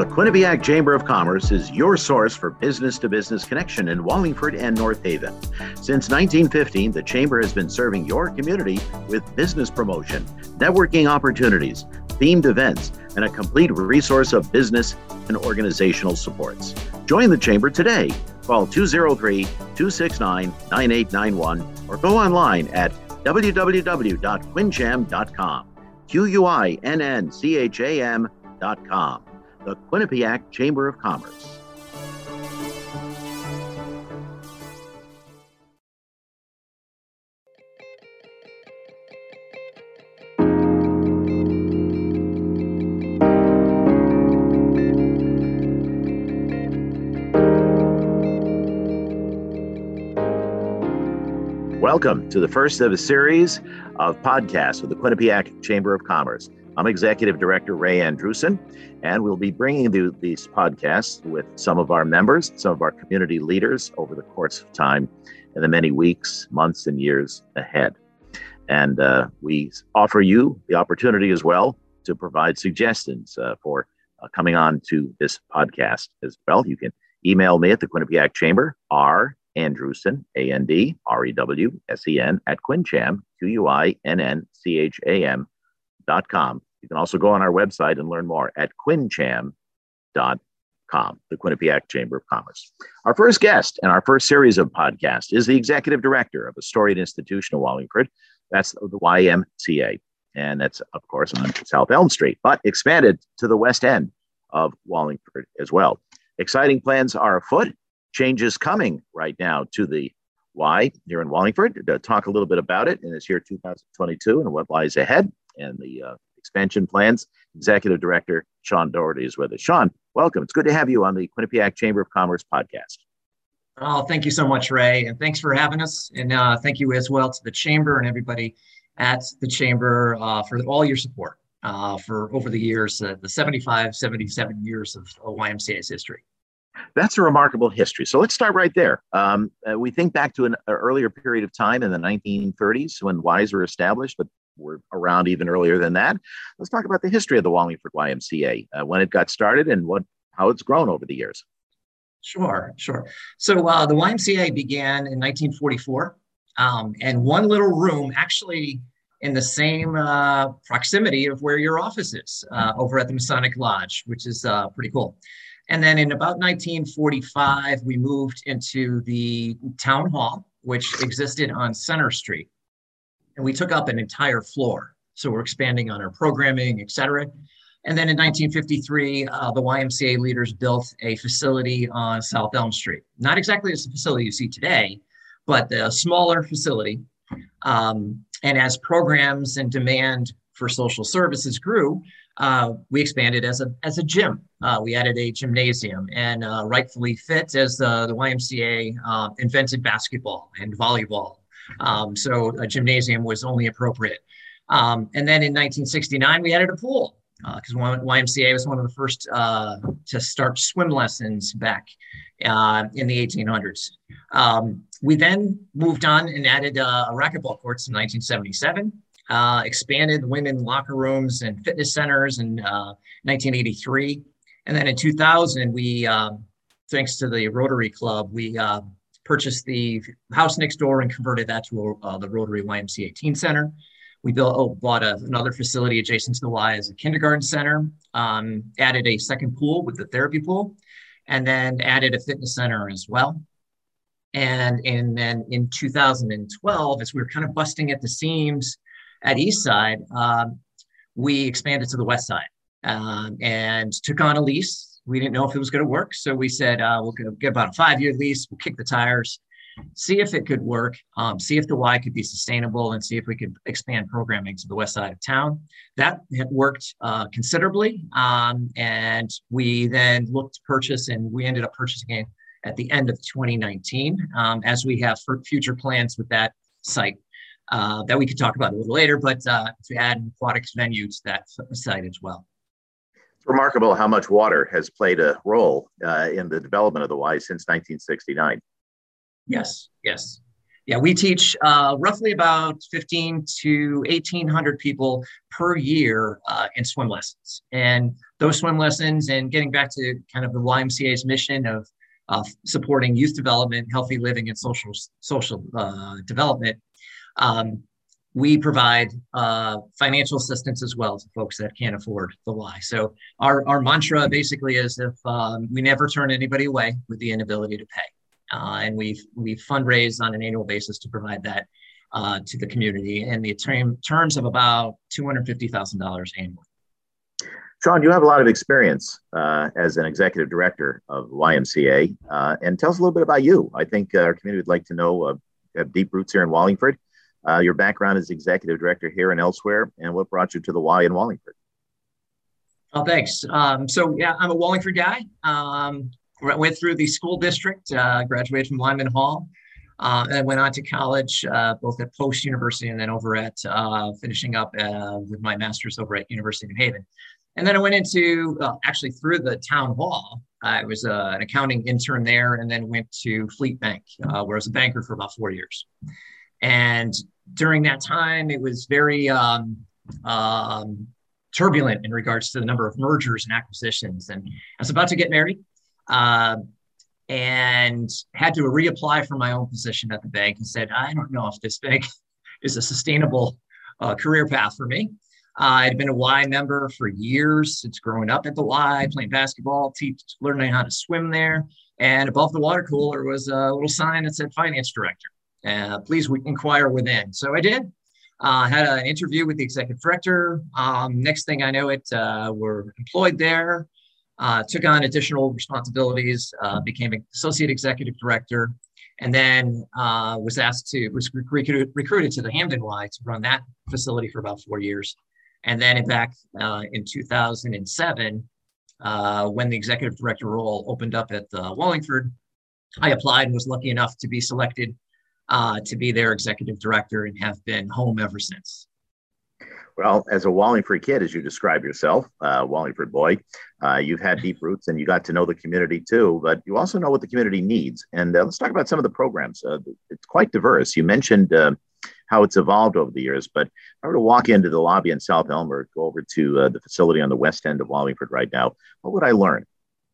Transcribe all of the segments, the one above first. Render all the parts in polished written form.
The Quinnipiac Chamber of Commerce is your source for business-to-business connection in Wallingford and North Haven. Since 1915, the Chamber has been serving your community with business promotion, networking opportunities, themed events, and a complete resource of business and organizational supports. Join the Chamber today. Call 203-269-9891 or go online at www.quincham.com. QUINNCHAM.com. The Quinnipiac Chamber of Commerce. Welcome to the first of a series of podcasts with the Quinnipiac Chamber of Commerce. I'm Executive Director Ray Andrewson, and we'll be bringing you these podcasts with some of our members, some of our community leaders over the course of time in the many weeks, months, and years ahead. And we offer you the opportunity as well to provide suggestions for coming on to this podcast as well. You can email me at the Quinnipiac Chamber, Andrewson, ANDREWSEN, at Quincham, QUINNCHAM.com. You can also go on our website and learn more at quincham.com, the Quinnipiac Chamber of Commerce. Our first guest in our first series of podcasts is the Executive Director of a storied institution in Wallingford. That's the YMCA. And that's, of course, on South Elm Street, but expanded to the west end of Wallingford as well. Exciting plans are afoot. Changes coming right now to the Y here in Wallingford. To talk a little bit about it in this year 2022 and what lies ahead and the expansion plans, Executive Director Sean Doherty is with us. Sean, welcome. It's good to have you on the Quinnipiac Chamber of Commerce podcast. Oh, thank you so much, Ray, and thanks for having us. And thank you as well to the Chamber and everybody at the Chamber for all your support for over the years, the 77 years of YMCA's history. That's a remarkable history. So let's start right there. We think back to an earlier period of time in the 1930s when Ys were established, but we're around even earlier than that. Let's talk about the history of the Wallingford YMCA, when it got started and how it's grown over the years. Sure. So the YMCA began in 1944, and one little room actually in the same proximity of where your office is, over at the Masonic Lodge, which is pretty cool. And then in about 1945, we moved into the town hall, which existed on Center Street. And we took up an entire floor. So we're expanding on our programming, et cetera. And then in 1953, the YMCA leaders built a facility on South Elm Street. Not exactly as the facility you see today, but a smaller facility. And as programs and demand for social services grew, we expanded as a gym. We added a gymnasium, and rightfully fit as the YMCA invented basketball and volleyball. So a gymnasium was only appropriate. And then in 1969, we added a pool because YMCA was one of the first to start swim lessons back in the 1800s. We then moved on and added racquetball courts in 1977. Expanded women locker rooms and fitness centers in 1983. And then in 2000, we, thanks to the Rotary Club, we purchased the house next door and converted that to the Rotary YMCA Teen Center. We bought another facility adjacent to the Y as a kindergarten center, added a second pool with the therapy pool, and then added a fitness center as well. And then in 2012, as we were kind of busting at the seams at East Side, we expanded to the West Side and took on a lease. We didn't know if it was going to work. So we said, we'll get about a 5-year lease. We'll kick the tires, see if it could work, see if the Y could be sustainable, and see if we could expand programming to the West Side of town. That had worked considerably. And we then looked to purchase, and we ended up purchasing it at the end of 2019, as we have future plans with that site. That we could talk about a little later, but to add an aquatics venue to that site as well. It's remarkable how much water has played a role in the development of the Y since 1969. Yes. Yeah, we teach roughly about 15 to 1,800 people per year in swim lessons. And those swim lessons, and getting back to kind of the YMCA's mission of supporting youth development, healthy living, and social development, we provide financial assistance as well to folks that can't afford the Y. So our mantra basically is if we never turn anybody away with the inability to pay. And we fundraise on an annual basis to provide that to the community in the terms of about $250,000 annually. Sean, you have a lot of experience as an executive director of YMCA, and tell us a little bit about you. I think our community would like to know, you have deep roots here in Wallingford. Your background as executive director here and elsewhere, and what brought you to the Y in Wallingford? Oh, thanks. So yeah, I'm a Wallingford guy. Went through the school district, graduated from Lyman Hall, and I went on to college, both at Post University and then over at finishing up with my master's over at University of New Haven. And then I went into, actually through the town hall, I was an accounting intern there, and then went to Fleet Bank, where I was a banker for about 4 years. And during that time, it was very turbulent in regards to the number of mergers and acquisitions. And I was about to get married, and had to reapply for my own position at the bank, and said, I don't know if this bank is a sustainable career path for me. I'd been a Y member for years, since growing up at the Y, playing basketball, learning how to swim there. And above the water cooler was a little sign that said finance director. Please inquire within. So I did. Had an interview with the executive director. Next thing I know, we're employed there. Took on additional responsibilities, became an associate executive director, and then was recruited to the Hamden Y to run that facility for about 4 years. And then back in 2007, when the executive director role opened up at Wallingford, I applied and was lucky enough to be selected to be their executive director, and have been home ever since. Well, as a Wallingford kid, as you describe yourself, Wallingford boy, you've had deep roots and you got to know the community too, but you also know what the community needs. And let's talk about some of the programs. It's quite diverse. You mentioned how it's evolved over the years, but if I were to walk into the lobby in South Elmer, go over to the facility on the west end of Wallingford right now, what would I learn?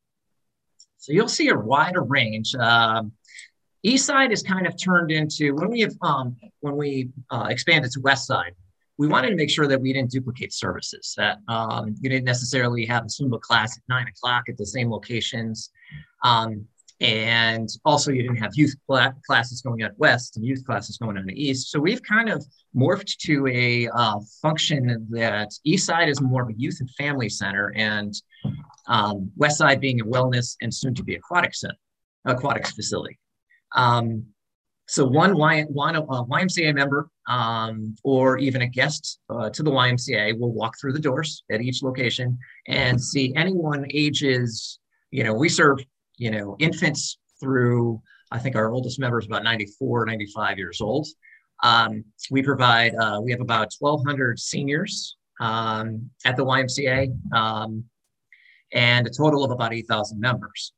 So you'll see a wider range. Eastside is kind of turned into, when we expanded to Westside, we wanted to make sure that we didn't duplicate services, that you didn't necessarily have a Zumba class at 9 o'clock at the same locations. And also you didn't have youth classes going on west and youth classes going on the east. So we've kind of morphed to a function that Eastside is more of a youth and family center, and Westside being a wellness and soon to be aquatics facility. So one YMCA member or even a guest to the YMCA will walk through the doors at each location and see anyone ages, we serve, infants through, I think our oldest member is about 94, 95 years old. We have about 1,200 seniors at the YMCA and a total of about 8,000 members.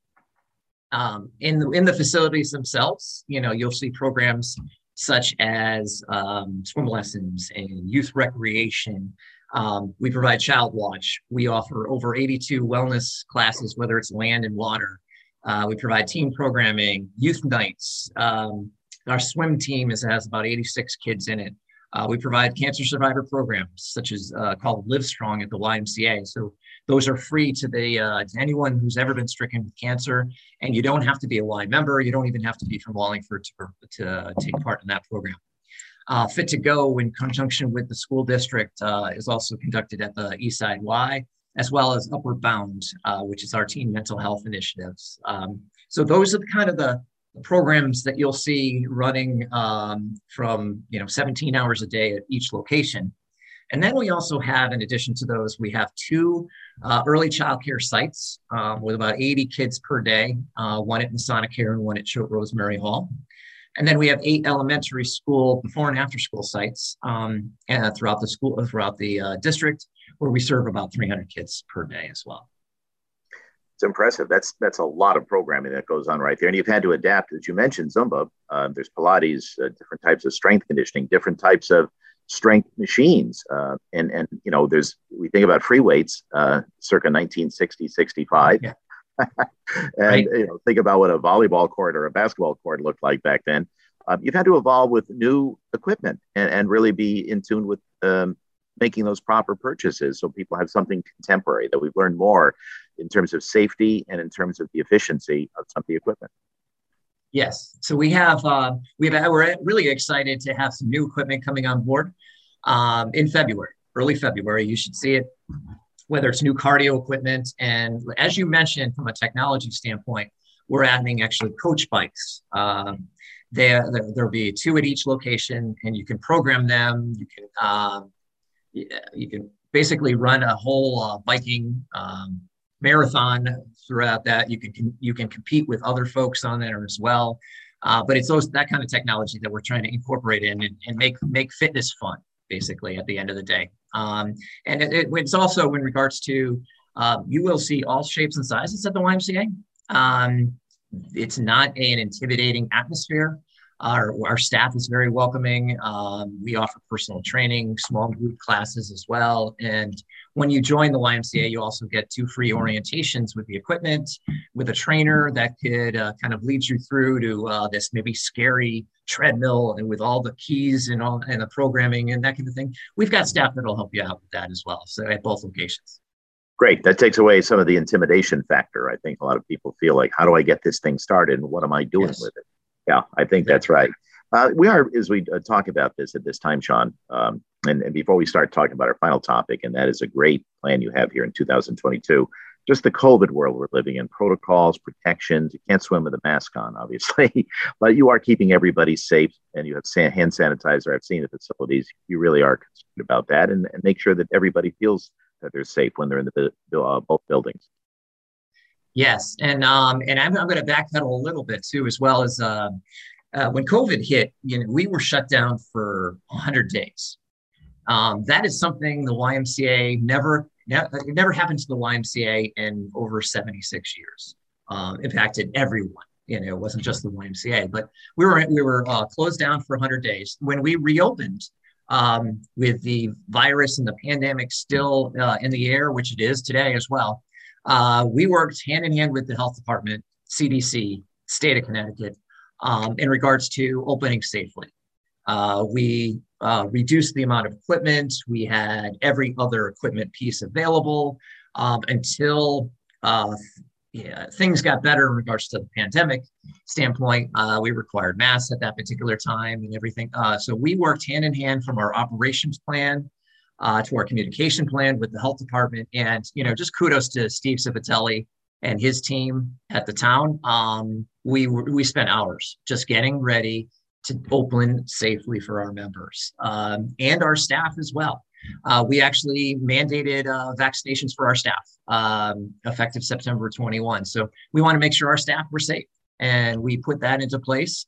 In the facilities themselves, you'll see programs such as swim lessons and youth recreation. We provide child watch. We offer over 82 wellness classes, whether it's land and water. We provide team programming, youth nights. Our swim team has about 86 kids in it. We provide cancer survivor programs such as called Live Strong at the YMCA. So those are free to anyone who's ever been stricken with cancer, and you don't have to be a Y member. You don't even have to be from Wallingford to take part in that program. Fit to Go, in conjunction with the school district, is also conducted at the Eastside Y, as well as Upward Bound, which is our teen mental health initiatives. So those are the programs that you'll see running from 17 hours a day at each location. And then we also have, in addition to those, we have 2 early childcare sites with about 80 kids per day, one at Masonicare and one at Choate Rosemary Hall. And then we have 8 elementary school before and after school sites and throughout the district, where we serve about 300 kids per day as well. It's impressive. That's a lot of programming that goes on right there, and you've had to adapt, as you mentioned, Zumba. There's Pilates, different types of strength conditioning, different types of strength machines, and there's we think about free weights, circa 1960, 65. Yeah. And Right. think about what a volleyball court or a basketball court looked like back then. You've had to evolve with new equipment and really be in tune with making those proper purchases so people have something contemporary, that we've learned more in terms of safety and in terms of the efficiency of some of the equipment. Yes. So we're really excited to have some new equipment coming on board in February, early February. You should see it, whether it's new cardio equipment. And as you mentioned, from a technology standpoint, we're adding actually coach bikes. There'll be 2 at each location, and you can program them. You can basically run a whole biking marathon throughout that. You can compete with other folks on there as well. But it's that kind of technology that we're trying to incorporate in and make fitness fun, basically, at the end of the day. And it's also in regards to, you will see all shapes and sizes at the YMCA. It's not an intimidating atmosphere. Our staff is very welcoming. We offer personal training, small group classes as well. And when you join the YMCA, you also get 2 free orientations with the equipment, with a trainer that could kind of lead you through to this maybe scary treadmill and with all the keys and the programming and that kind of thing. We've got staff that'll help you out with that as well. So at both locations. Great. That takes away some of the intimidation factor. I think a lot of people feel like, how do I get this thing started and what am I doing with it? Yeah, I think that's right. We are, as we talk about this at this time, Sean, and before we start talking about our final topic, and that is a great plan you have here in 2022, just the COVID world we're living in, protocols, protections. You can't swim with a mask on, obviously, but you are keeping everybody safe, and you have hand sanitizer. I've seen the facilities. You really are concerned about that, and make sure that everybody feels that they're safe when they're in both buildings. Yes, and I'm going to backpedal a little bit too, as well as when COVID hit. We were shut down for 100 days. That is something the YMCA it never happened to the YMCA in over 76 years. Impacted everyone. It wasn't just the YMCA, but we were closed down for 100 days. When we reopened, with the virus and the pandemic still in the air, which it is today as well. We worked hand in hand with the health department, CDC, state of Connecticut, in regards to opening safely. We reduced the amount of equipment. We had every other equipment piece available until things got better in regards to the pandemic standpoint. We required masks at that particular time and everything. So we worked hand in hand from our operations plan to our communication plan with the health department. And, just kudos to Steve Civitelli and his team at the town. We spent hours just getting ready to open safely for our members and our staff as well. We actually mandated vaccinations for our staff effective September 21. So we want to make sure our staff were safe, and we put that into place.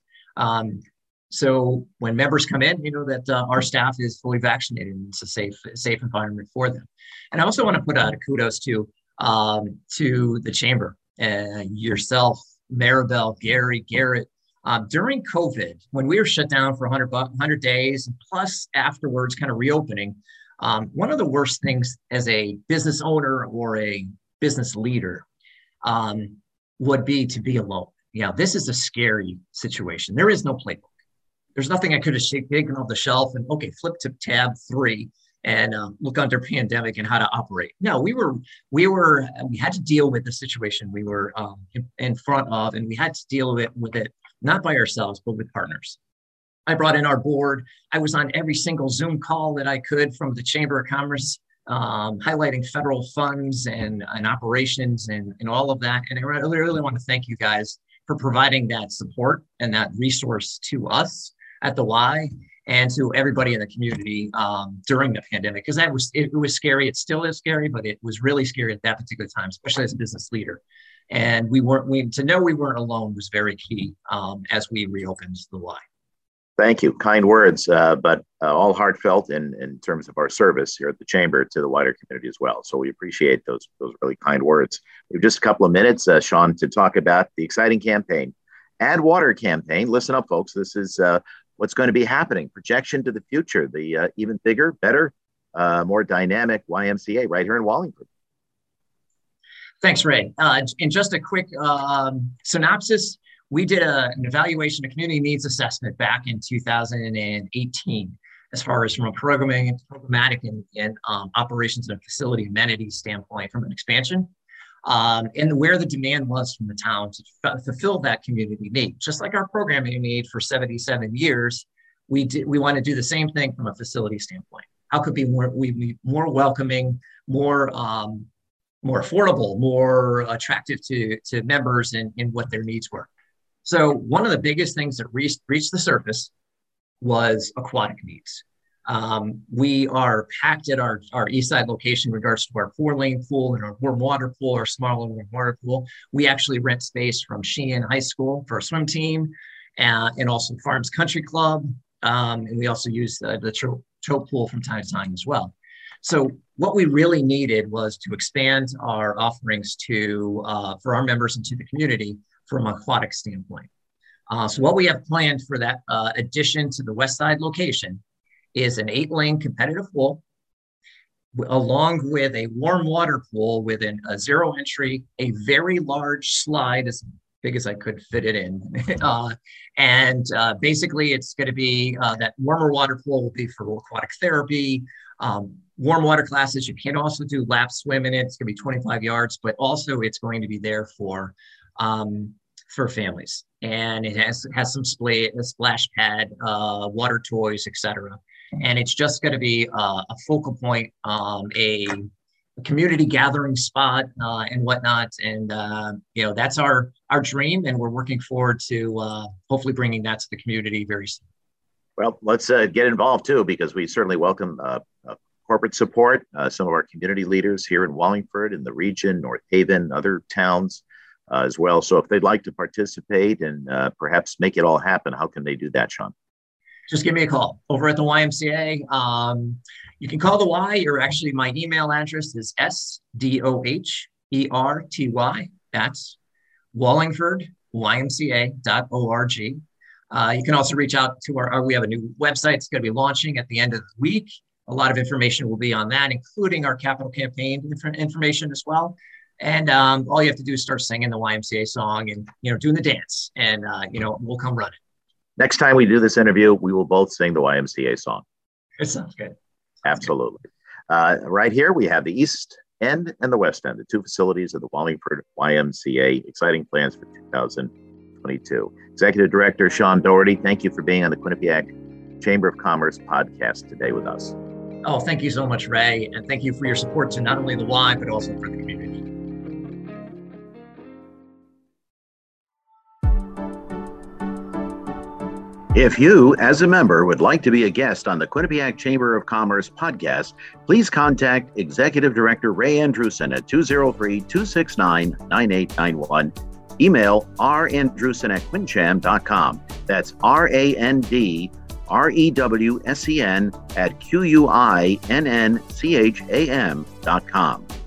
So when members come in, that our staff is fully vaccinated and it's a safe environment for them. And I also want to put out a kudos to the chamber, yourself, Maribel, Gary, Garrett. During COVID, when we were shut down for 100 days, plus afterwards kind of reopening, one of the worst things as a business owner or a business leader would be to be alone. This is a scary situation. There is no playbook. There's nothing I could have taken off the shelf and, okay, flip to tab 3 and look under pandemic and how to operate. No, we had to deal with the situation we were in front of, and we had to deal with it not by ourselves, but with partners. I brought in our board. I was on every single Zoom call that I could from the Chamber of Commerce, highlighting federal funds and operations and all of that. And I really want to thank you guys for providing that support and that resource to us at the Y and to everybody in the community during the pandemic, because it was scary. It still is scary, but it was really scary at that particular time, especially as a business leader. And to know we weren't alone was very key as we reopened the Y. Thank you. Kind words, but all heartfelt in terms of our service here at the Chamber to the wider community as well. So we appreciate those really kind words. We have just a couple of minutes, Sean, to talk about the exciting campaign. Add Water campaign. Listen up, folks. This is what's going to be happening. Projection to the future, the even bigger, better, more dynamic YMCA right here in Wallingford. Thanks, Ray. And just a quick synopsis. We did an evaluation, a community needs assessment back in 2018, as far as from a programmatic and operations and facility amenities standpoint from an expansion, and where the demand was from the town to fulfill that community need. Just like our programming need for 77 years, we want to do the same thing from a facility standpoint. How could we be more welcoming, more affordable, more attractive to members in what their needs were. So one of the biggest things that reached the surface was aquatic needs. We are packed at our east side location in regards to our 4-lane pool and our warm water pool, our smaller warm water pool. We actually rent space from Sheehan High School for a swim team and also Farms Country Club. And we also use the choke pool from time to time as well. So what we really needed was to expand our offerings for our members and to the community from an aquatic standpoint. So what we have planned for that addition to the west side location is an 8-lane competitive pool, along with a warm water pool with a zero entry, a very large slide, as big as I could fit it in. Basically it's going to be that warmer water pool will be for aquatic therapy, warm water classes. You can also do lap swim in it. It's going to be 25 yards, but also it's going to be there for families. And it has some a splash pad, water toys, etc. And it's just going to be a focal point, a community gathering spot and whatnot. And, that's our dream. And we're working forward to hopefully bringing that to the community very soon. Well, let's get involved too, because we certainly welcome corporate support, some of our community leaders here in Wallingford, in the region, North Haven, other towns as well. So if they'd like to participate and perhaps make it all happen, how can they do that, Sean? Just give me a call over at the YMCA. You can call the Y, or actually my email address is SDOHERTY. That's WallingfordYMCA.org. You can also reach out to we have a new website. It's going to be launching at the end of the week. A lot of information will be on that, including our capital campaign information as well. And all you have to do is start singing the YMCA song and, doing the dance, and, we'll come running. Next time we do this interview, we will both sing the YMCA song. It sounds good. Absolutely. Right here, we have the East End and the West End, the two facilities of the Wallingford YMCA. Exciting plans for 2022. Executive Director Sean Doherty, thank you for being on the Quinnipiac Chamber of Commerce podcast today with us. Oh, thank you so much, Ray. And thank you for your support to not only the Y, but also for the community. If you, as a member, would like to be a guest on the Quinnipiac Chamber of Commerce podcast, please contact Executive Director Ray Andrewson at 203-269-9891. Email randrewson@quincham.com. That's RANDREWSEN@QUINNCHAM.com.